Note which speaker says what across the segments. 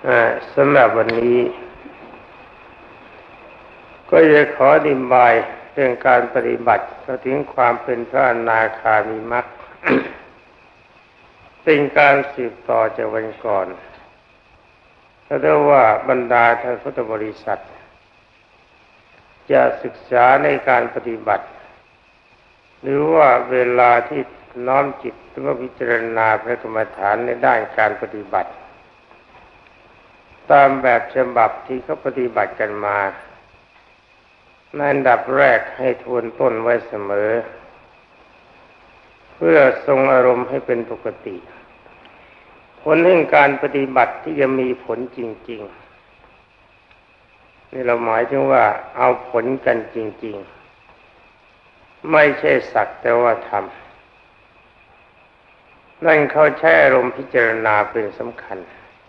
Speaker 1: สำหรับวันนี้ก็จะขออธิบายเรื่องการปฏิบัติถึงความเป็นพระอนาคามีมรรค เป็นการสืบต่อจากวันก่อนถ้าได้ว่าบรรดาท่านพุทธบริษัทจะศึกษาในการปฏิบัติหรือว่าเวลาที่น้อมจิตหรือว่าพิจารณาพระกรรมฐานในด้านการปฏิบัติตามแบบฉบับที่เขาปฏิบัติกันมาในอันดับแรกให้ทวนต้นไว้เสมอเพื่อทรงอารมณ์ให้เป็นปกติผลแห่งการปฏิบัติที่จะมีผลจริงๆนี่เราหมายถึงว่าเอาผลกันจริงๆไม่ใช่สักแต่ว่าทำนั่นเขาใช้อารมณ์พิจารณาเป็นสำคัญ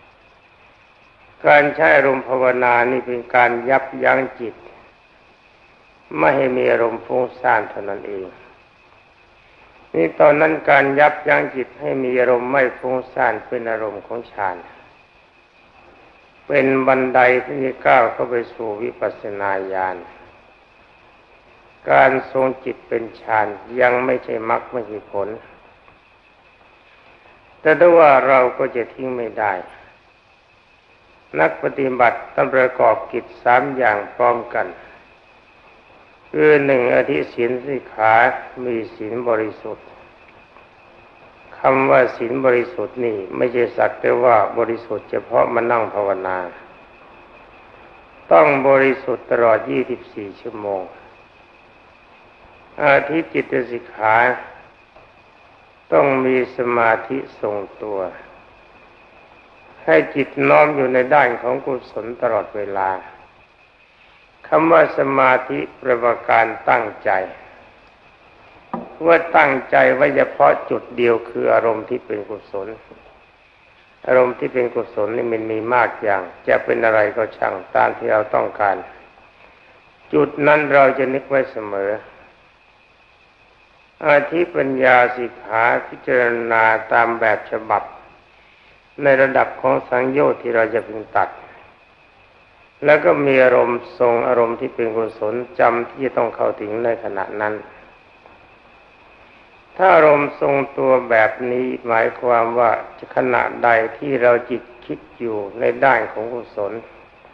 Speaker 1: การใช้อารมณ์ภาวนานี่เป็นการยับยั้งจิตไม่ให้มีอารมณ์ฟุ้งซ่านเท่านั้นเองนี่ตอนนั้นการยับยั้งจิตให้มีอารมณ์ไม่ฟุ้งซ่านเป็นอารมณ์ของฌานเป็นบันไดที่จะก้าวเข้าไปสู่วิปัสสนาญาณการทรงจิตเป็นฌานยังไม่ใช่มรรคไม่ใช่ผลแต่ถ้าว่าเราก็จะทิ้งไม่ได้นักปฏิบัติต้องประกอบกิจ3อย่างพร้อมกันคือ1อธิศีลสิกขามีศีลบริสุทธิ์คำว่าศีลบริสุทธิ์นี่ไม่ใช่สักแต่ว่าบริสุทธิ์เฉพาะมานั่งภาวนาต้องบริสุทธิ์ตลอด24ชั่วโมงอธิจิตสิกขาต้องมีสมาธิทรงตัวให้จิตน้อมอยู่ในด้านของกุศลตลอดเวลาคำว่าสมาธิแปลว่าการตั้งใจว่าตั้งใจไว้เฉพาะจุดเดียวคืออารมณ์ที่เป็นกุศลอารมณ์ที่เป็นกุศลนี่มันมีมากอย่างจะเป็นอะไรก็ช่างตามที่เราต้องการจุดนั้นเราจะนึกไว้เสมออธิปัญญาสิกขาพิจารณาตามแบบฉบับในระดับของสังโยชน์ที่เราจะพึงตัดแล้วก็มีอารมณ์ทรงอารมณ์ที่เป็นกุศลจำที่จะต้องเข้าถึงในขณะนั้นถ้าอารมณ์ทรงตัวแบบนี้หมายความว่าขณะใดที่เราจิตคิดอยู่ในด้านของกุศล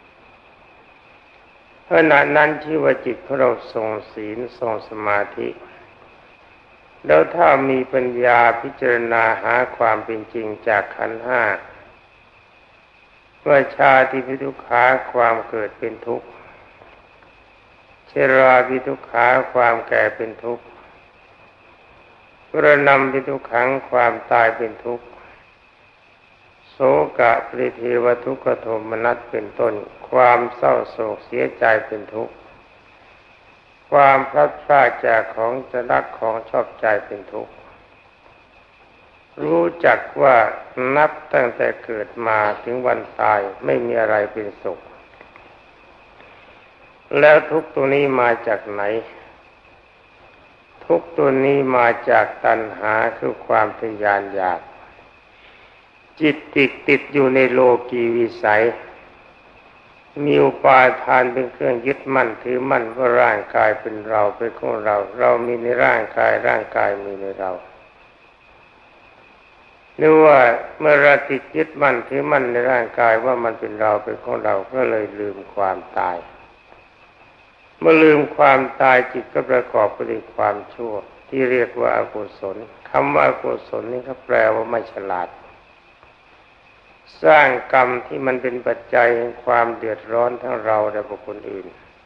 Speaker 1: ขณะนั้นชื่อว่าจิตของเราทรงศีลทรงสมาธิแล้วถ้ามีปัญญาพิจารณาหาความเป็นจริงจากขันธ์ห้าว่าชาติปิทุกขาความเกิดเป็นทุกข์ชราปิทุกขาความแก่เป็นทุกข์มรณะปิทุกขังความตายเป็นทุกข์โศกะปริเทวทุกขโทมนัสเป็นต้นความเศร้าโศกเสียใจเป็นทุกข์ความพลัดพรากจากของจะรักของชอบใจเป็นทุกข์รู้จักว่านับตั้งแต่เกิดมาถึงวันตายไม่มีอะไรเป็นสุขแล้วทุกข์ตัวนี้มาจากไหนทุกข์ตัวนี้มาจากตัณหาคือความทะยานอยากจิตติดอยู่ในโลกีวิสัยมีอุปาทานเป็นเครื่องยึดมั่นถือมั่นว่าร่างกายเป็นเราเป็นของเราเรามีในร่างกายร่างกายมีในเราหรือว่าเมื่อเราติดยึดมั่นถือมั่นในร่างกายว่ามันเป็นเราเป็นของเราก็เลยลืมความตายเมื่อลืมความตายจิตก็ประกอบไปด้วยความชั่วที่เรียกว่าอกุศลคำว่าอกุศลนี่เขาแปลว่าไม่ฉลาดสร้างกรรมที่มันเป็นปัจจัยแห่งความเดือดร้อนทั้งเราและบุคคลอื่น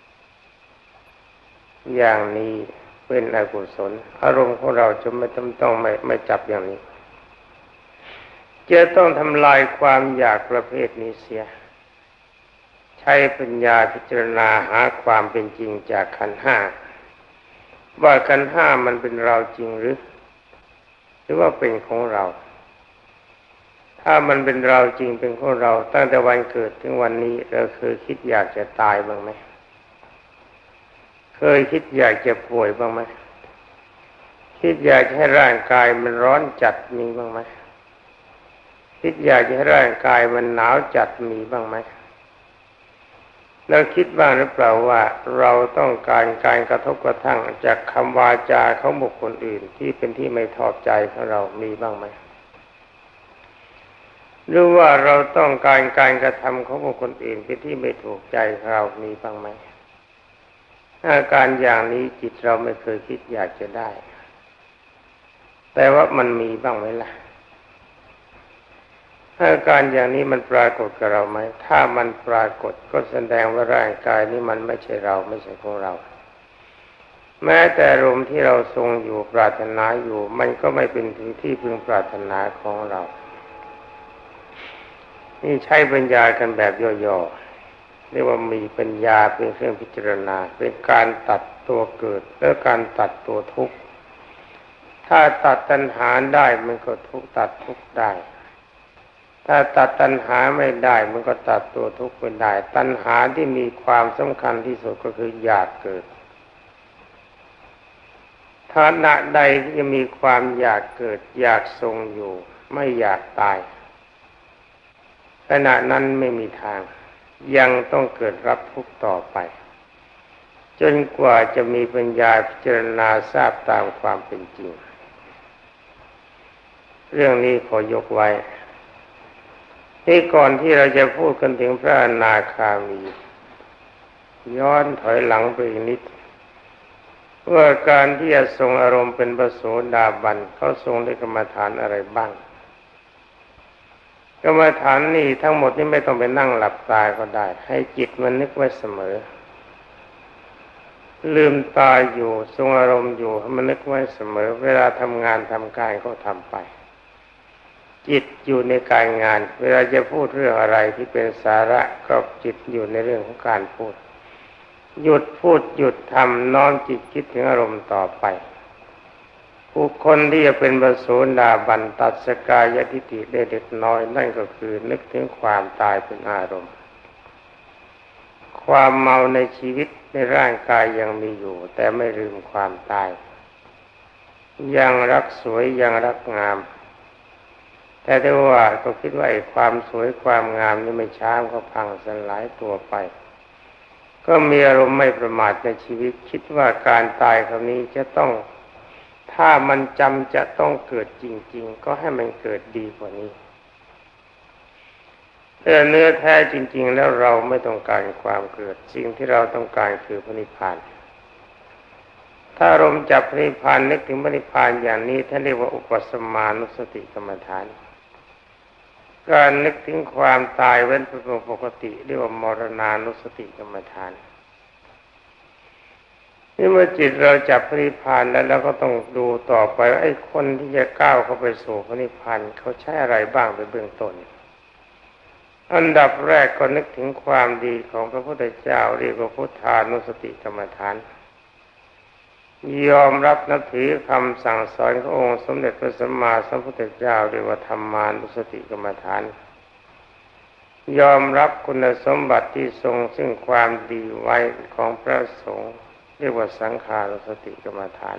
Speaker 1: อย่างนี้เป็นอกุศลอารมณ์ของเราจะต้องไม่จับอย่างนี้จะต้องทำลายความอยากประเภทนี้เสียใช้ปัญญาพิจารณาหาความเป็นจริงจากขันธ์ห้าว่าขันธ์ห้ามันเป็นเราจริงหรือว่าเป็นของเราถ้ามันเป็นเราจริงเป็นของเราตั้งแต่วันเกิดถึงวันนี้เราเคยคิดอยากจะตายบ้างไหมเคยคิดอยากจะป่วยบ้างไหมคิดอยากให้ร่างกายมันร้อนจัดมีบ้างไหมคิดอยากจะให้ร่างกายมันหนาวจัดมีบ้างไหมแล้วคิดบ้างหรือเปล่าว่าเราต้องการการกระทบกระทั่งจากคำวาจาของบุคคลอื่นที่เป็นที่ไม่ชอบใจของเรามีบ้างไหมหรือว่าเราต้องการการกระทำของบุคคลอื่นเป็นที่ไม่ถูกใจเรามีบ้างไหมอาการอย่างนี้จิตเราไม่เคยคิดอยากจะได้แต่ว่ามันมีบ้างไหมล่ะอาการอย่างนี้มันปรากฏกับเราไหมถ้ามันปรากฏก็แสดงว่าร่างกายนี้มันไม่ใช่เราไม่ใช่ของเราแม้แต่ลมที่เราทรงอยู่ปรารถนาอยู่มันก็ไม่เป็นที่พึงปรารถนาของเรานี่ใช้ปัญญากันแบบย่อๆเรียกว่ามีปัญญาเป็นเครื่องพิจารณาเป็นการตัดตัวเกิดและการตัดตัวทุกข์ถ้าตัดตัณหาได้มันก็ทุกข์ตัดทุกข์ได้ถ้าตัดตัณหาไม่ได้มันก็ตัดตัวทุกข์ไม่ได้ตัณหาที่มีความสำคัญที่สุดก็คืออยากเกิดฐานะใดที่จะมีความอยากเกิดอยากทรงอยู่ไม่อยากตายขณะนั้นไม่มีทางยังต้องเกิดรับทุกข์ต่อไปจนกว่าจะมีปัญญาพิจารณาทราบตามความเป็นจริงเรื่องนี้ขอยกไว้ที่ก่อนที่เราจะพูดกันถึงพระอนาคามีย้อนถอยหลังไปอีกนิดว่าการที่จะทรงอารมณ์เป็นพระโสดาบันเขาทรงด้วยกรรมฐานอะไรบ้างกรรมฐานนี่ทั้งหมดนี่ไม่ต้องไปนั่งหลับตาก็ได้ให้จิตมันนึกไว้เสมอลืมตาอยู่ทรงอารมณ์อยู่ให้มันนึกไว้เสมอเวลาทำงานทำการก็ทำไปจิตอยู่ในการงานเวลาจะพูดเรื่องอะไรที่เป็นสาระก็จิตอยู่ในเรื่องของการพูดหยุดพูดหยุดทำน้อมจิตคิดถึงอารมณ์ต่อไปบุคคลที่จะเป็นพระโสดาบันตัดสกายทิฏฐิได้เล็กน้อยนั่นก็คือนึกถึงความตายเป็นอารมณ์ความเมาในชีวิตในร่างกายยังมีอยู่แต่ไม่ลืมความตายยังรักสวยยังรักงามแต่ได้ว่าก็คิดว่าไอ้ความสวยความงามนี่ไม่ช้าก็พังสลายตัวไปก็มีอารมณ์ไม่ประมาทในชีวิตคิดว่าการตายคราวนี้จะต้องถ้ามันจำจะต้องเกิดจริงๆก็ให้มันเกิดดีกว่านี้แต่เนื้อแท้จริงๆแล้วเราไม่ต้องการความเกิดสิ่งที่เราต้องการคือพระนิพพานถ้าอารมณ์จับพระนิพพานนึกถึงพระนิพพานอย่างนี้ท่านเรียกว่าอุปสมานุสติกรรมฐานการนึกถึงความตายเว้นเป็นปกติเรียกว่ามรณานุสติกรรมฐานนี่เมื่อจิตเราจับพระนิพพานแล้วเราก็ต้องดูต่อไปว่าไอ้คนที่จะก้าวเข้าไปสู่พระนิพพานเขาใช้อะไรบ้างเป็นเบื้องต้นอันดับแรกก็นึกถึงความดีของพระพุทธเจ้าเรียกว่าพุทธานุสติกรรมฐานยอมรับนับถือคำสั่งสอนขององค์สมเด็จพระสัมมาสัมพุทธเจ้าเรียกว่าธรรมานุสติกรรมฐานยอมรับคุณสมบัติที่ทรงซึ่งความดีไว้ของพระสงฆ์เรียกว่าสังขานุสติกรรมฐาน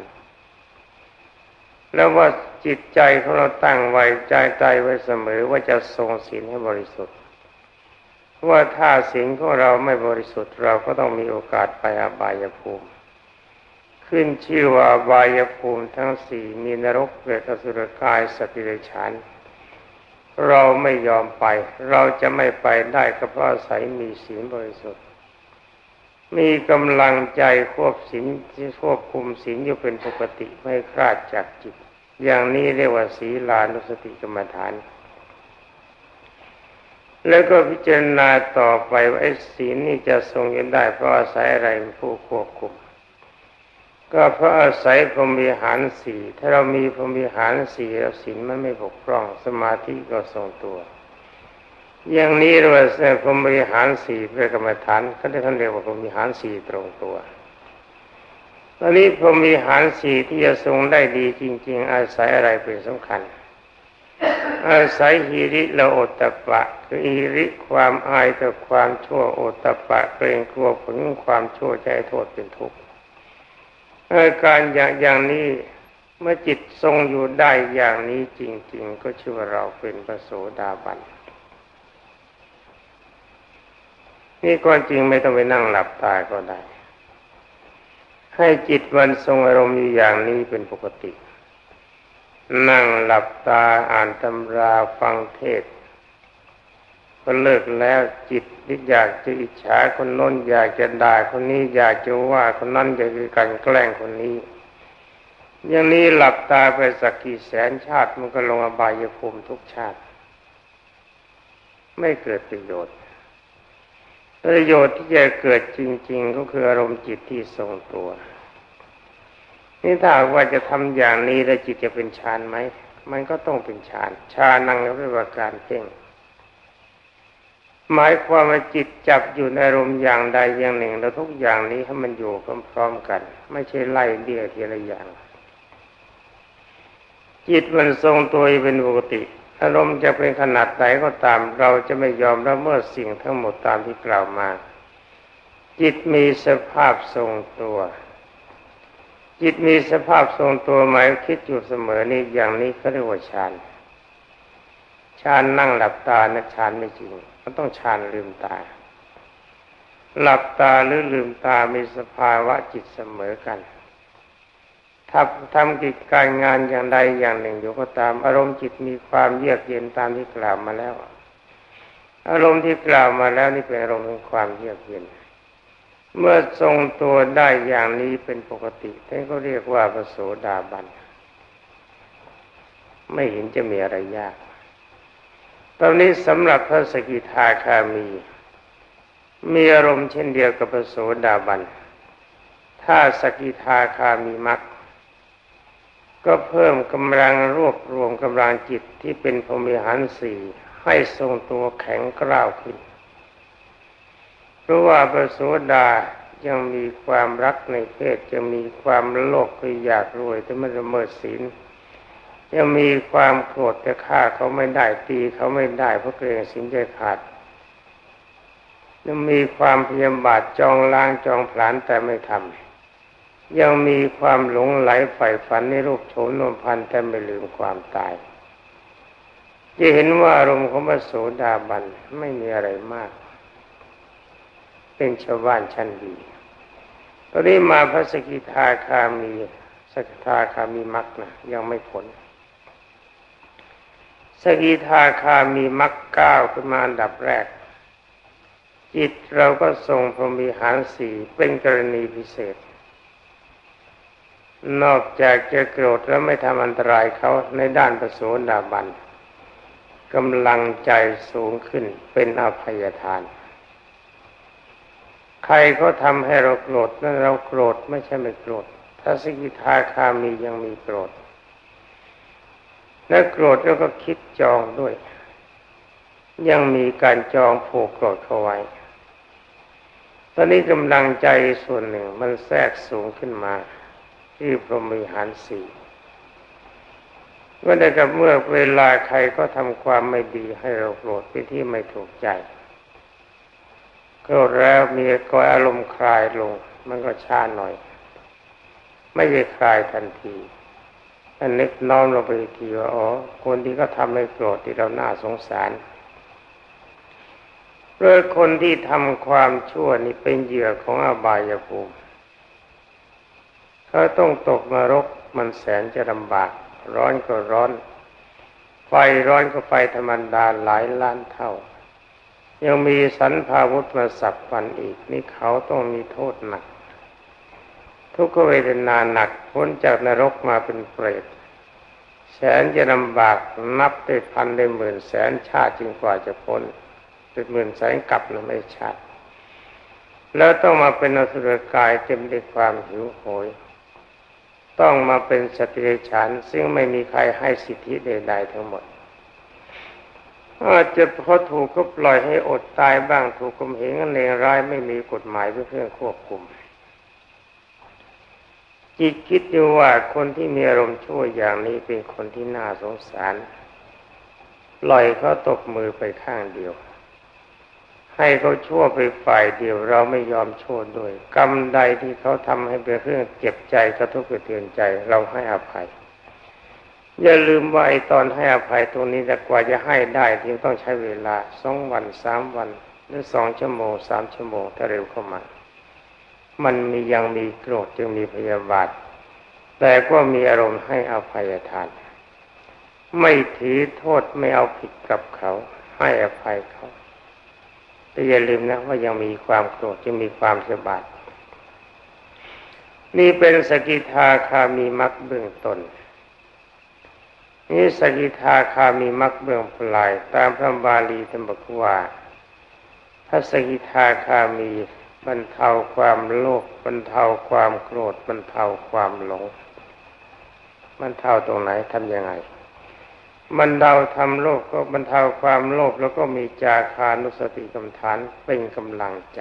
Speaker 1: แล้วว่าจิตใจของเราตั้งไว้ใจไว้เสมอว่าจะทรงศีลให้บริสุทธิ์ว่าถ้าศีลของเราไม่บริสุทธิ์เราก็ต้องมีโอกาสไปอบายภูมิขึ้นชื่อว่าอบายภูมิทั้งสี่มีนรกเปรตอสุรกายสัตว์เดรัจฉานเราไม่ยอมไปเราจะไม่ไปได้ก็เพราะอาศัยมีศีลบริสุทธิ์มีกำลังใจควบคุมศีลอยู่เป็นปกติไม่คลาดจากจิตอย่างนี้เรียกว่าศีลานุสติกรรมฐานแล้วก็พิจารณาต่อไปว่าไอ้ศีลนี่จะทรงอยู่ได้เพราะอาศัยอะไรเป็นผู้ควบคุมก็เพราะอาศัยพรหมวิหารสี่ถ้าเรามีพรหมวิหารสี่แล้วศีลมันไม่บกพร่องสมาธิก็ทรงตัวอย่างนี้เราพรหมวิหารสี่เป็นกรรมฐานเขาได้ท่านเรียกว่าพรหมวิหารสี่ตรงตัวตอนนี้พรหมวิหารสี่ที่จะทรงได้ดีจริงๆอาศัยอะไรเป็นสำคัญอาศัยหิริและโอตตัปปะคือหิริความอายต่อความชั่วโอตตัปปะเกรงกลัวผลของความชั่วจะให้โทษเป็นทุกข์อาการอย่างนี้เมื่อจิตทรงอยู่ได้อย่างนี้จริงๆก็ชื่อว่าเราเป็นพระโสดาบันนี่ความจริงไม่ต้องไปนั่งหลับตาก็ได้ให้จิตมันทรงอารมณ์อยู่อย่างนี้เป็นปกตินั่งหลับตาอ่านตำราฟังเทศน์ก็เลิกแล้วจิตที่อยากจะอิจฉาคนโน้นอยากจะด่าคนนี้อยากจะว่าคนนั้นอยากจะกลั่นแกล้งคนนี้อย่างนี้หลับตาไปสักกี่แสนชาติมันก็ลงอบายภูมิทุกชาติไม่เกิดประโยชน์ที่จะเกิดจริงๆก็คืออารมณ์จิตที่ทรงตัวนี่ถ้าว่าจะทำอย่างนี้แล้วจิตจะเป็นฌานไหมมันก็ต้องเป็นฌานนั่งเรียกว่าการเพ่งหมายความว่าจิตจับอยู่ในอารมณ์อย่างใดอย่างหนึ่งแล้วทุกอย่างนี้ให้มันอยู่พร้อมๆกันไม่ใช่ไล่เลี่ยทีละอย่างจิตมันทรงตัวเป็นปกติอารมณ์จะเป็นขนาดไหนก็ตามเราจะไม่ยอมละเมิดสิ่งทั้งหมดตามที่กล่าวมาจิตมีสภาพทรงตัวจิตมีสภาพทรงตัวหมายคิดอยู่เสมอนี่อย่างนี้เขาเรียกว่าฌานนั่งหลับตานะฌานไม่จริงมันต้องฌานลืมตาหลับตาหรือลืมตามีสภาวะจิตเสมอกันทำกิจการงานอย่างใดอย่างหนึ่งอยู่ก็ตามอารมณ์จิตมีความเยือกเย็นตามที่กล่าวมาแล้วอารมณ์ที่กล่าวมาแล้วนี่เป็นอารมณ์ของความเยือกเย็นเมื่อทรงตัวได้อย่างนี้เป็นปกติท่านก็เรียกว่าพระโสดาบันไม่เห็นจะมีอะไรยากตอนนี้สำหรับพระสกิทาคามีอารมณ์เช่นเดียวกับพระโสดาบันถ้าสกิทาคามีมรรคก็เพิ่มกำลังรวบรวมกำลังจิตที่เป็นพรหมิหารสี่ให้ทรงตัวแข็งกร้าวขึ้นเพราะว่าพระโสดายังมีความรักในเพศยังมีความโลภคืออยากรวยแต่ไม่ละเมิดศีลยังมีความโกรธแต่ฆ่าเขาไม่ได้ตีเขาไม่ได้เพราะเกรงศีลจะขาดยังมีความพยาบาทจองล้างจองผลาญแต่ไม่ทำยังมีความหลงไหลใฝ่ฝันในรูปโฉมนวลพันธุ์แต่ไม่ลืมความตายจะเห็นว่าอารมณ์ของพระโสดาบันไม่มีอะไรมากเป็นชาวบ้านชั้นดีตอนนี้มาพระสกิทาคามีมรรคนะยังไม่ผลสกิทาคามีมรรคก้าวขึ้นมาอันดับแรกจิตเราก็ทรงพรหมิหารสี่เป็นกรณีพิเศษนอกจากจะโกรธแล้วไม่ทำอันตรายเขาในด้านพระโสดาบันกำลังใจสูงขึ้นเป็นอภัยทานใครเขาทำให้เราโกรธนั้นเราโกรธไม่ใช่ไม่โกรธถ้าสกิทาคามียังมีโกรธและโกรธแล้วก็คิดจองด้วยยังมีการจองผูกโกรธเขาไว้ตอนนี้กำลังใจส่วนหนึ่งมันแทรกสูงขึ้นมาที่พรหมิหารสี่เมื่อเวลาใครก็ทำความไม่ดีให้เราโกรธไปที่ไม่ถูกใจโกรธแล้วมีก็อารมณ์คลายลงมันก็ช้าหน่อยไม่ได้คลายทันทีอันนึกน้อมลงไปอีกทีว่าอ๋อคนที่ก็ทำให้โกรธที่เราน่าสงสารเพราะคนที่ทำความชั่วนี่เป็นเหยื่อของอบายภูมิเขาต้องตกนรกมันแสนจะลำบากร้อนก็ร้อนไฟร้อนก็ไฟธรรมดาหลายล้านเท่ายังมีสันพาวุธมาสับฟันอีกนี่เขาต้องมีโทษหนักทุกขเวทนาหนักพ้นจากนรกมาเป็นเปรตแสนจะลำบากนับได้พันได้หมื่นแสนชาติจึงกว่าจะพ้นเป็นหมื่นแสนกับนะไม่ชาติแล้วต้องมาเป็นอสุรกายเต็มด้วยความหิวโหยต้องมาเป็นสัตว์เดรัจฉานซึ่งไม่มีใครให้สิทธิใดๆทั้งหมดอาจจะเพราะถูกก็ปล่อยให้อดตายบ้างถูกข่มเหงเลวร้ายไม่มีกฎหมายเพื่อควบคุมจิตคิดอยู่ว่าคนที่มีอารมณ์ชั่วอย่างนี้เป็นคนที่น่าสงสารปล่อยเขาตบมือไปข้างเดียวให้เขาชั่วไปฝ่ายเดียวเราไม่ยอมชั่วด้วยกรรมใดที่เขาทำให้เป็นเรื่องเจ็บใจกระทบกระเทือนใจเราให้อภัยอย่าลืมว่าไอ้ตอนให้อภัยตรงนี้แต่กว่าจะให้ได้ที่ต้องใช้เวลา2 วัน 3 วันหรือ2 ชั่วโมง 3 ชั่วโมงถ้าเร็วเข้ามามันยังมีโกรธจึงมีพยาบาทแต่ก็มีอารมณ์ให้อภัยทานไม่ถือโทษไม่เอาผิดกับเขาให้อภัยเขาแต่อย่าลืมนะว่ายังมีความโกรธจึงมีความพยาบาทนี่เป็นสกิทาคามีมรรคเบื้องต้นนี่สกิทาคามีมรรคเบื้องปลายตามพระบาลีท่านบอกว่าถ้าสกิทาคามีบรรเทาความโลภบรรเทาความโกรธบรรเทาความหลงบรรเทาตรงไหนทำยังไงบรรเทาทำโลภก็บรรเทาความโลภแล้วก็มีจาคานุสติกรรมฐานเป็นกำลังใจ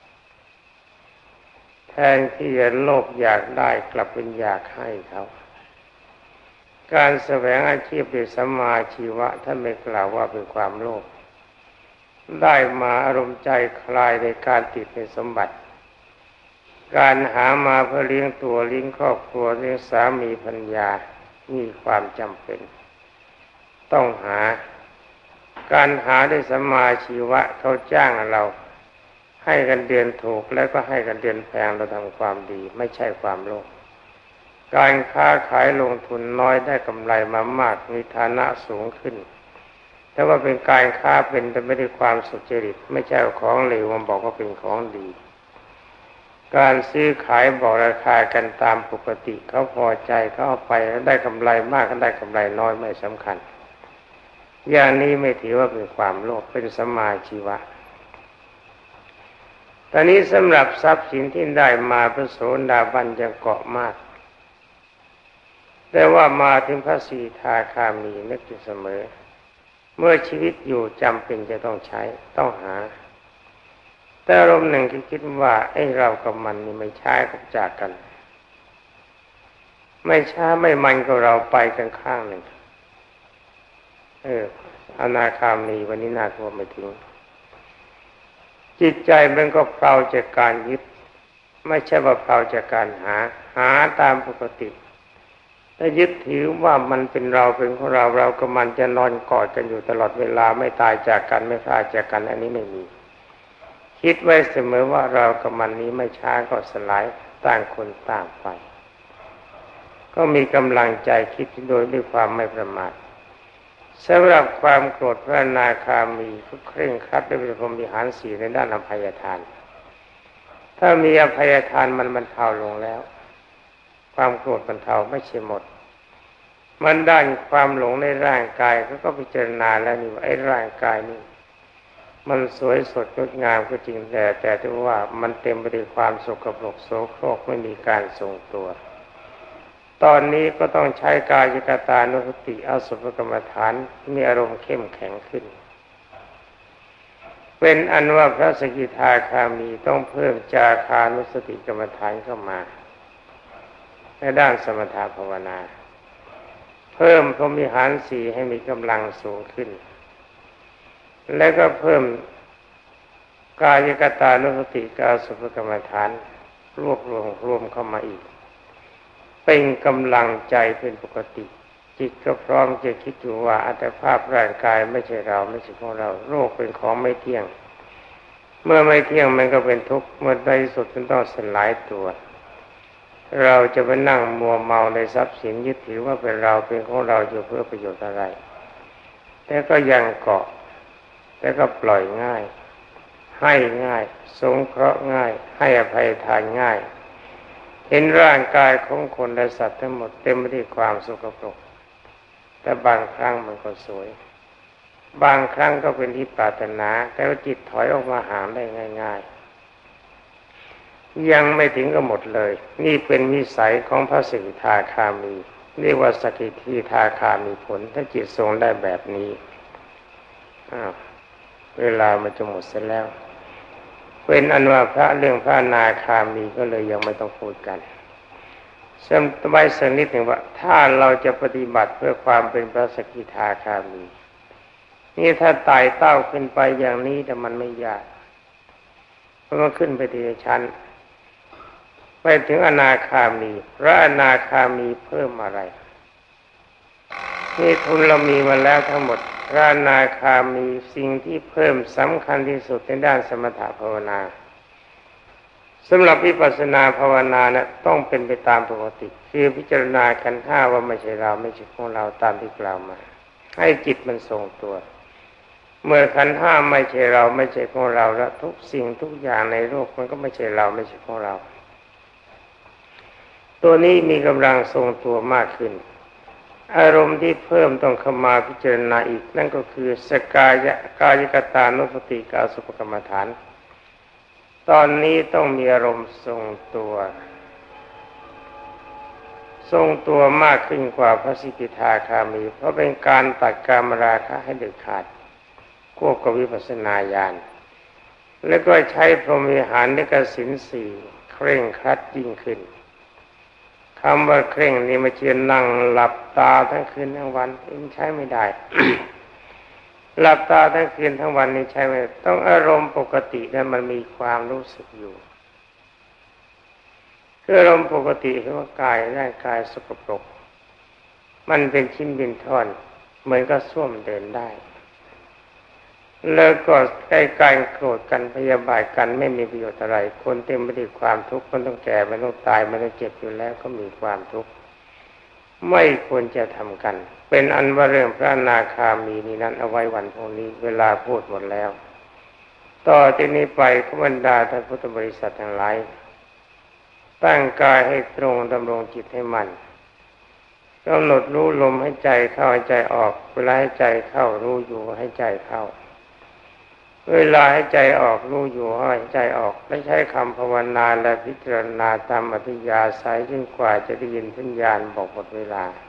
Speaker 1: แทนที่จะโลภอยากได้กลับเป็นอยากให้เขาการแสวงอาชีพด้วยสัมมาชีวะท่านไม่กล่าวว่าเป็นความโลภได้มาอารมณ์ใจคลายในการติดในสมบัติการหามาเพื่อเลี้ยงตัวเลี้ยงครอบครัวเลี้ยงสามีภรรยามีความจำเป็นต้องหาการหาด้วยสัมมาชีวะเขาจ้างเราให้กันเดือนถูกแล้วก็ให้กันเดือนแพงเราทำความดีไม่ใช่ความโลภการค้าขายลงทุนน้อยได้กำไรมามากมีฐานะสูงขึ้นแต่ว่าเป็นการค้าเป็นแต่ไม่ได้ความสุจริตไม่ใช่ของเหลวมันบอกว่าเป็นของดีการซื้อขายบอกราคากันตามปกติเขาพอใจเขาเอาไปได้กำไรมากก็ได้กำไรน้อยไม่สำคัญอย่างนี้ไม่ถือว่าเป็นความโลภเป็นสัมมาชีวะตอนนี้สำหรับทรัพย์สินที่ได้มาพระโสดาบันยังเกาะมากแต่ว่ามาถึงพระสีทาคามีนึกอยู่เสมอเมื่อชีวิตอยู่จำเป็นจะต้องใช้ต้องหาแต่อารมณ์หนึ่งคิดว่าไอ้เรากับมันนี่ไม่ใช่กับจากกันไม่ช้าไม่มันก็เราไปกันข้างหนึ่งอนาคามีวันนี้น่ากลัวไม่ถึงจิตใจมันก็เพลาจากการยึดไม่ใช่ว่าเพลาจากการหาตามปกติถ้ายึดถือว่ามันเป็นเราเป็นของเราเรากับมันจะนอนกอดกันอยู่ตลอดเวลาไม่ตายจากกันไม่พลาดจากกันอันนี้ไม่มีคิดไว้เสมอว่าเรากับมันนี้ไม่ช้าก็สลายต่างคนต่างไปก็มีกำลังใจคิดโดยด้วยความไม่ประมาทสำหรับความโกรธพระอนาคามีก็เคร่งครัดด้วยพรหมวิหารสี่ในด้านอภัยทานถ้ามีอภัยทานมันบรรเทาลงแล้วความโกรธบรรเทาไม่ใช่หมดมันด้านความหลงในร่างกายก็พิจารณาแล้วนี่ว่าไอ้ร่างกายนี่มันสวยสดงดงามก็จริงแต่ที่ว่ามันเต็มไปด้วยความสกปรกโสโครกไม่มีการทรงตัวตอนนี้ก็ต้องใช้กายกตานุสติอสุภกรรมฐานมีอารมณ์เข้มแข็งขึ้นเป็นอันว่าพระสกิทาคามีต้องเพิ่มจาคานุสติกรรมฐานเข้ามาในด้านสมถภาวนาเพิ่มพรหมวิหารสี่ให้มีกำลังสูงขึ้นและก็เพิ่มกายกตานุสติกับอสุภกรรมฐานรวมเข้ามาอีกเป็นกำลังใจเป็นปกติจิตก็พร้อมจะคิดอยู่ว่าอัตภาพร่างกายไม่ใช่เราไม่ใช่ของเราโรคเป็นของไม่เที่ยงเมื่อไม่เที่ยงมันก็เป็นทุกข์เมื่อในที่สุดมันต้องสลายตัวเราจะไปนั่งมัวเมาในทรัพย์สินยึดถือว่าเป็นเราเป็นของเราอยู่เพื่อประโยชน์อะไรแต่ก็ยังเกาะแต่ก็ปล่อยง่ายให้ง่ายสงเคราะห์ง่ายให้อภัยทานง่ายเห็นร่างกายของคนและสัตว์ทั้งหมดเต็มไปด้วยความสกปรกแต่บางครั้งมันก็สวยบางครั้งก็เป็นที่ปรารถนาแต่ว่าจิตถอยออกมาห่างได้ง่ายๆยังไม่ถึงก็หมดเลยนี่เป็นวิสัยของพระสกิทาคามีเรียกว่าสกิทาคามีผลถ้าจิตทรงได้แบบนี้เวลามันจะหมดเสร็จแล้วเป็นอันว่าพระเรื่องพระอนาคามีก็เลยยังไม่ต้องพูดกันสมัยสักนิดหนึ่งว่าถ้าเราจะปฏิบัติเพื่อความเป็นพระสกิทาคามีนี่ถ้าไต่เต้าขึ้นไปอย่างนี้แต่มันไม่ยากเพราะมันขึ้นไปทีละชั้นไปถึงอนาคามีพระอนาคามีเพิ่มอะไรนี่ทุนเรามีมาแล้วทั้งหมดพระอนาคามีสิ่งที่เพิ่มสำคัญที่สุดในด้านสมถภาวนาสำหรับวิปัสสนาภาวนานะต้องเป็นไปตามปกติคือพิจารณาขันธ์ห้าว่าไม่ใช่เราไม่ใช่ของเราตามที่กล่าวมาให้จิตมันทรงตัวเมื่อขันธ์ห้าไม่ใช่เราไม่ใช่ของเราแล้วทุกสิ่งทุกอย่างในโลกมันก็ไม่ใช่เราไม่ใช่ของเราตัวนี้มีกำลังทรงตัวมากขึ้นอารมณ์ที่เพิ่มต้องเข้ามาพิจารณาอีกนั่นก็คือสกายกตานุสติกาสุปกรรมฐานตอนนี้ต้องมีอารมณ์ทรงตัวมากขึ้นกว่าพระสิกขิทาคามีเพราะเป็นการตัดกามราคะให้เด็ดขาดควบกับวิปัสสนาญาณแล้วก็ใช้พรหมวิหารในกสินสี่เคร่งครัดยิ่งขึ้นคำว่าเคร่งนี่ไม่ใช่นั่งหลับตาทั้งคืนทั้งวันใช้ไม่ได้ หลับตาทั้งคืนทั้งวันนี่ใช่ไหมต้องอารมณ์ปกตินั้นมันมีความรู้สึกอยู่คืออารมณ์ปกติคือว่ากายร่างกายสกปรกมันเป็นชิ้นเป็นท่อนเหมือนกับส้วมเดินได้แล้วก็ใกล้การโกรธกันพยาบาทกันไม่มีประโยชน์อะไรคนเต็มไปด้วยความทุกข์มันต้องแก่มันต้องตายมันต้องเจ็บอยู่แล้วก็มีความทุกข์ไม่ควรจะทำกันเป็นอันว่าเรื่องพระอนาคามีนี้นั้นเอาไว้วันพรุ่งนี้เวลาพูดหมดแล้วต่อจากนี้ไปขบรรดาท่านพุทธบริษัททั้งหลายตั้งกายให้ตรงดำรงจิตให้มั่นกำหนดรู้ลมให้ใจเข้าให้ใจออกเวลาให้ใจเข้ารู้อยู่ให้ใจเข้าเวลาให้ใจออกรู้อยู่ให้ใจออกและใช้คำภาวนาและพิจารณาตามอัธยาศัยจนกว่าจะได้ยินสัญญาณบอกหมดเวลา